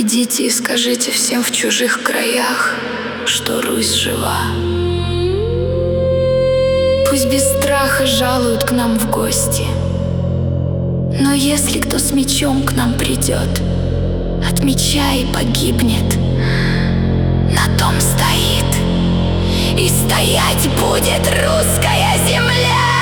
Идите и скажите всем в чужих краях, что Русь жива. Пусть без страха жалуют к нам в гости, но если кто с мечом к нам придет, от меча и погибнет, на том стоит и стоять будет русская земля.